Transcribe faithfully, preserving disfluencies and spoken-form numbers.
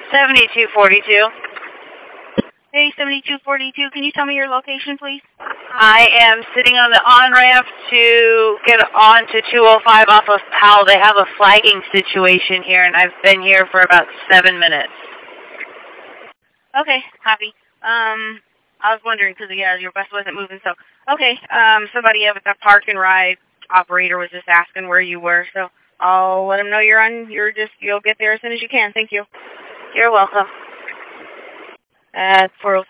seventy-two forty-two. Hey, seventy-two forty-two, can you tell me your location, please? I am sitting on the on-ramp to get on to two oh five off of Powell. They have a flagging situation here, and I've been here for about seven minutes. Okay, copy. Um, I was wondering, because, yeah, your bus wasn't moving, so. Okay, um, somebody at the park and ride operator was just asking where you were, so I'll let them know you're on, you're just, you'll get there as soon as you can. Thank you. You're welcome. At four oh